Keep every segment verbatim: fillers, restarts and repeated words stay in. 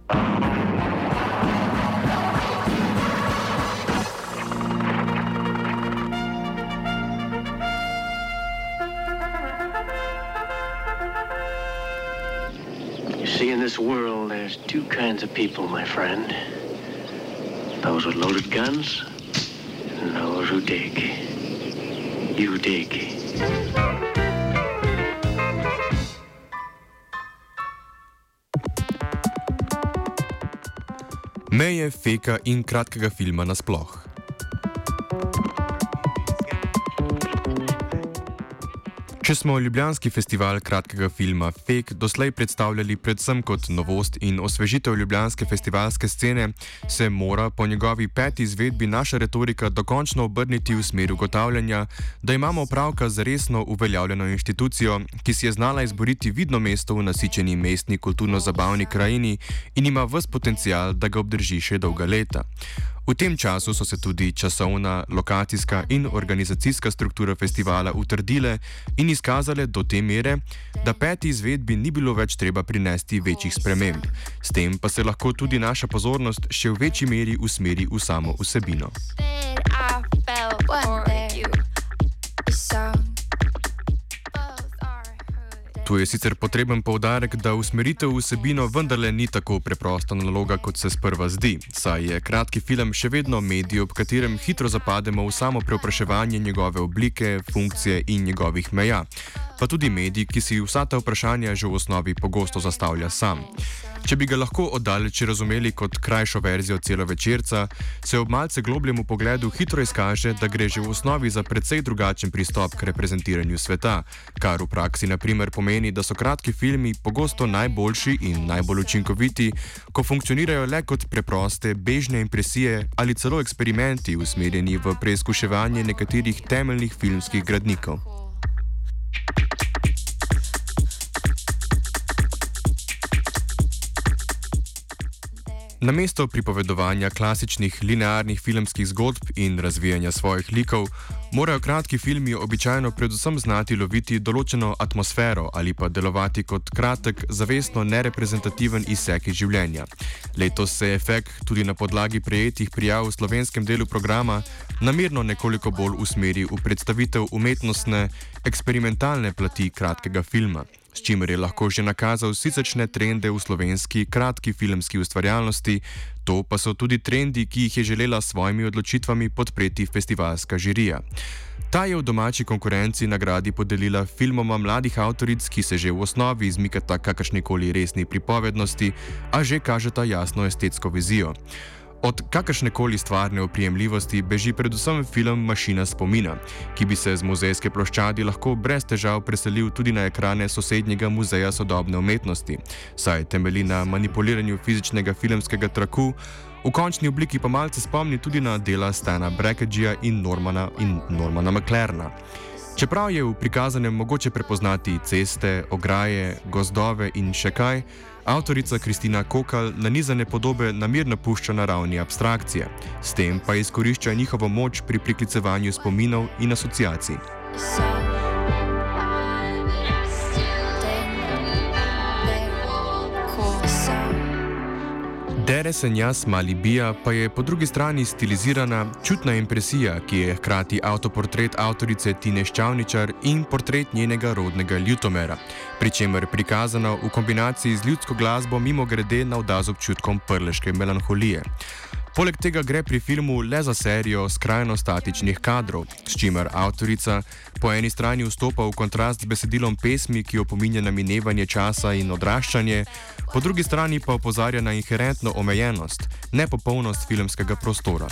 See, in this world, there's two kinds of people, my friend. Those with loaded guns, and those who dig. You dig. Meje, feka in kratkega filma nasploh. Če smo ljubljanski festival kratkega filma Fek doslej predstavljali predvsem kot novost in osvežitev ljubljanske festivalske scene, se mora po njegovi peti izvedbi naša retorika dokončno obrniti v smer ugotavljanja, da imamo opravka z resno uveljavljeno inštitucijo, ki si je znala izboriti vidno mesto v nasičeni mestni kulturno-zabavni krajini in ima ves potencial, da ga obdrži še dolga leta. V tem času so se tudi časovna, lokacijska in organizacijska struktura festivala utrdile in izkazale do te mere, da peti izvedbi ni bilo več treba prinesti večjih sprememb. S tem pa se lahko tudi naša pozornost še v večji meri usmeri v samo vsebino. Tu je sicer potreben poudarek, da usmeritev vsebino vendarle ni tako preprosta naloga, kot se sprva zdi, saj je kratki film še vedno medij, ob katerem hitro zapademo v samo preopraševanje njegove oblike, funkcije in njegovih meja, pa tudi medij, ki si vsa ta vprašanja že v osnovi pogosto zastavlja sam. Če bi ga lahko oddaleč razumeli kot krajšo verzijo celovečerca, se ob malce globljemu pogledu hitro izkaže, da gre že v osnovi za precej drugačen pristop k reprezentiranju sveta, kar v praksi na primer pomeni, da so kratki filmi pogosto najboljši in najbolj učinkoviti, ko funkcionirajo le kot preproste, bežne impresije ali celo eksperimenti usmerjeni v preizkuševanje nekaterih temeljnih filmskih gradnikov. Namesto pripovedovanja klasičnih linearnih filmskih zgodb in razvijanja svojih likov, morajo kratki filmi običajno predvsem znati loviti določeno atmosfero ali pa delovati kot kratek, zavestno nereprezentativen izsek iz življenja. Letos se je efekt tudi na podlagi prejetih prijav v slovenskem delu programa namerno nekoliko bolj usmeril v predstavitev umetnostne, eksperimentalne plati kratkega filma, s čimer je lahko že nakazal siceršnje trende v slovenski kratki filmski ustvarjalnosti, to pa so tudi trendi, ki jih je želela s svojimi odločitvami podpreti festivalska žirija. Ta je v domači konkurenci nagradi podelila filmoma mladih avtoric, ki se že v osnovi izmikata kakršnikoli resni pripovednosti, a že kažeta jasno estetsko vizijo. Od kakršnekoli stvarne oprijemljivosti beži predvsem film Mašina spomina, ki bi se z muzejske ploščadi lahko brez težav preselil tudi na ekrane sosednjega muzeja sodobne umetnosti, saj temelji na manipuliranju fizičnega filmskega traku, v končni obliki pa malce spomni tudi na dela Stana Brackageja in Normana in Normana McLarena. Čeprav je v prikazanem mogoče prepoznati ceste, ograje, gozdove in še kaj, avtorica Kristina Kokal nanizane podobe namerno pušča na ravni abstrakcije, s tem pa izkorišča njihovo moč pri priklicevanju spominov in asociacij. Dere se njas mali bija pa je po drugi strani stilizirana, čutna impresija, ki je hkrati avtoportret avtorice Tine Ščavničar in portret njenega rodnega Ljutomera, pri čemer prikazano v kombinaciji z ljudsko glasbo mimogrede navda z občutkom prleške melanholije. Poleg tega gre pri filmu le za serijo skrajno statičnih kadrov, s čimer avtorica po eni strani vstopa v kontrast z besedilom pesmi, ki opominja na minevanje časa in odraščanje, po drugi strani pa opozarja na inherentno omejenost, nepopolnost filmskega prostora.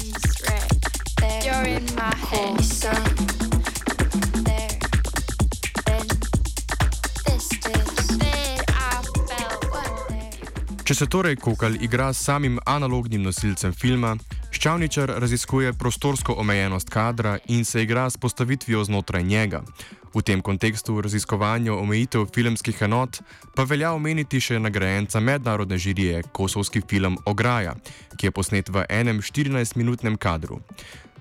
Če se torej Kokal igra s samim analognim nosilcem filma, Ščavničar raziskuje prostorsko omejenost kadra in se igra s postavitvijo znotraj njega. V tem kontekstu raziskovanja omejitev filmskih enot pa velja omeniti še nagrajenca mednarodne žirije, kosovski film Ograja, ki je posnet v enem štirinajstminutnem kadru.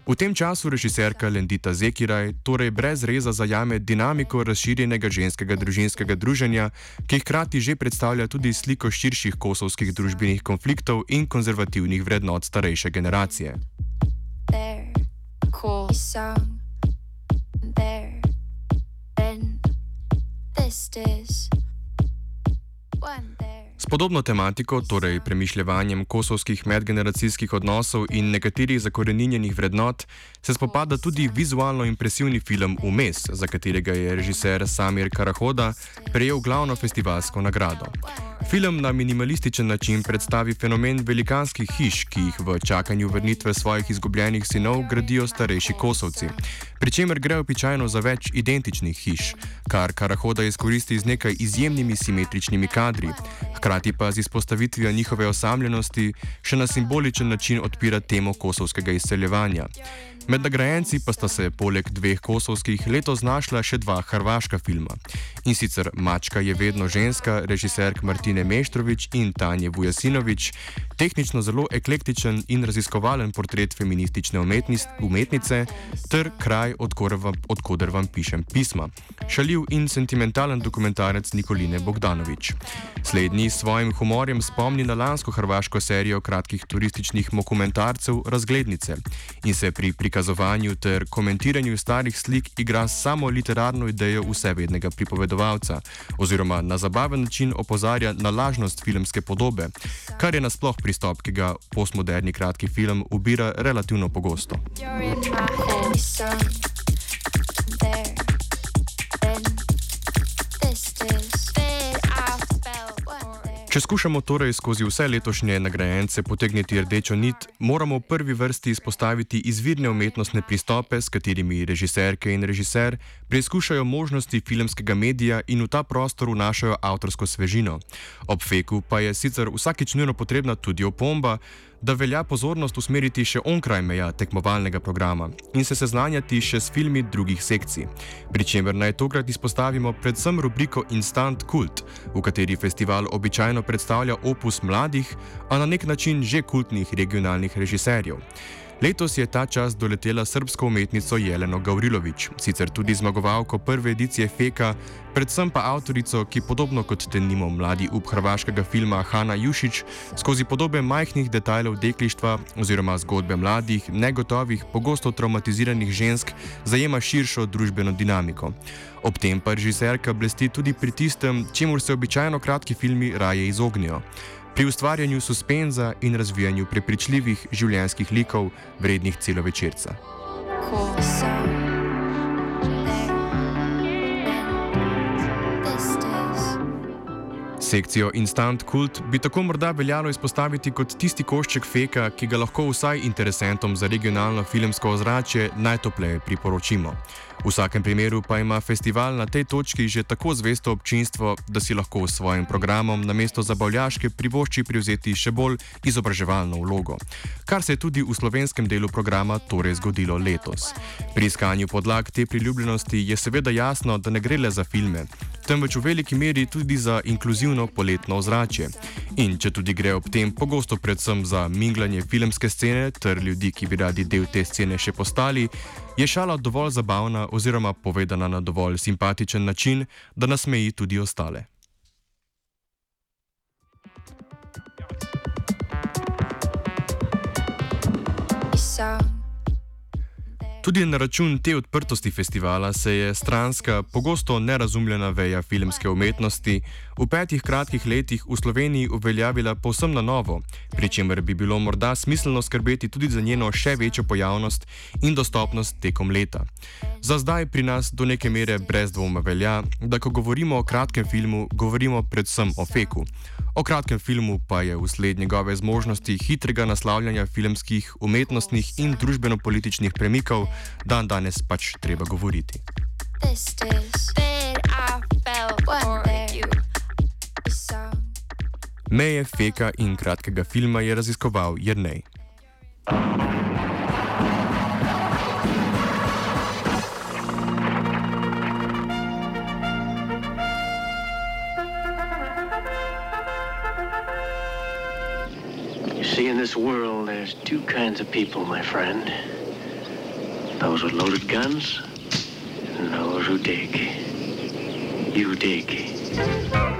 V tem času režiserka Lendita Zekiraj torej brez reza zajame dinamiko razširjenega ženskega družinskega druženja, ki hkrati že predstavlja tudi sliko širših kosovskih družbenih konfliktov in konzervativnih vrednot starejše generacije. There, cool song. There, then this is one there. S podobno tematiko, torej premišljevanjem kosovskih medgeneracijskih odnosov in nekaterih zakoreninjenih vrednot, se spopada tudi vizualno impresivni film Vmes, za katerega je režiser Samir Karahoda prejel glavno festivalsko nagrado. Film na minimalističen način predstavi fenomen velikanskih hiš, ki jih v čakanju vrnitve svojih izgubljenih sinov gradijo starejši Kosovci, pri čemer gre običajno za več identičnih hiš, kar Karahoda izkoristi z nekaj izjemnimi simetričnimi kadri, hkrati pa z izpostavitvijo njihove osamljenosti še na simboličen način odpira temo kosovskega izseljevanja. Med nagrajenci pa sta se poleg dveh kosovskih letos znašla še dva hrvaška filma. In sicer Mačka je vedno ženska, režiserk Martine Meštrović in Tanje Vujasinović, tehnično zelo eklektičen in raziskovalen portret feministične umetnice, ter Kraj, od koder vam pišem pisma, šaljiv in sentimentalen dokumentarec Nikoline Bogdanović. Slednji s svojim humorjem spomni na lansko hrvaško serijo kratkih turističnih dokumentarcev Razglednice in se pri prikazovanju ter komentiranju starih slik igra samo literarno idejo vsevednega pripovedovalca oziroma na zabaven način opozarja na lažnost filmske podobe, kar je nasploh pristop, ki ga postmoderni kratki film ubira relativno pogosto. Če skušamo torej skozi vse letošnje nagrajence potegniti rdečo nit, moramo v prvi vrsti izpostaviti izvirne umetnostne pristope, s katerimi režiserke in režiser preizkušajo možnosti filmskega medija in v ta prostor vnašajo avtorsko svežino. Ob feku pa je sicer vsakič nujno potrebna tudi opomba, da velja pozornost usmeriti še onkraj meja tekmovalnega programa in se seznanjati še s filmi drugih sekcij. Pri čemer naj tokrat izpostavimo predvsem rubriko Instant Kult, v kateri festival običajno predstavlja opus mladih, a na nek način že kultnih regionalnih režiserjev. Letos je ta čas doletela srbsko umetnico Jeleno Gavrilović, sicer tudi zmagovalko prve edicije Feka, predvsem pa avtorico, ki podobno kot denimo mladi up hrvaškega filma Hana Jušić, skozi podobe majhnih detajlov deklištva oziroma zgodbe mladih, negotovih, pogosto traumatiziranih žensk zajema širšo družbeno dinamiko. Ob tem pa režiserka blesti tudi pri tistem, čemur se običajno kratki filmi raje izognijo. Pri ustvarjanju suspenza in razvijanju prepričljivih življenjskih likov, vrednih celovečerca. Sekcijo Instant Kult bi tako morda veljalo izpostaviti kot tisti košček feka, ki ga lahko vsaj interesentom za regionalno filmsko ozračje najtopleje priporočimo. V vsakem primeru pa ima festival na tej točki že tako zvesto občinstvo, da si lahko s svojim programom namesto zabavljaške privošči privzeti še bolj izobraževalno vlogo, kar se je tudi v slovenskem delu programa torej zgodilo letos. Pri iskanju podlag te priljubljenosti je seveda jasno, da ne gre le za filme, temveč v veliki meri tudi za inkluzivno poletno ozračje. In če tudi gre ob tem pogosto predvsem za minglanje filmske scene ter ljudi, ki bi radi del te scene še postali, je šala dovolj zabavna oziroma povedana na dovolj simpatičen način, da nasmeji tudi ostale. Tudi na račun te odprtosti festivala se je stranska, pogosto nerazumljena veja filmske umetnosti v petih kratkih letih v Sloveniji uveljavila povsem na novo, pri čemer bi bilo morda smiselno skrbeti tudi za njeno še večjo pojavnost in dostopnost tekom leta. Za zdaj pri nas do neke mere brez dvoma velja, da ko govorimo o kratkem filmu, govorimo predvsem o feku. O kratkem filmu pa je vsled njegove zmožnosti hitrega naslavljanja filmskih, umetnostnih in družbeno-političnih premikov dan danes pač treba govoriti. Meje feka in kratkega filma je raziskoval Jernej. See, in this world, there's two kinds of people, my friend. Those with loaded guns and those who dig. You dig.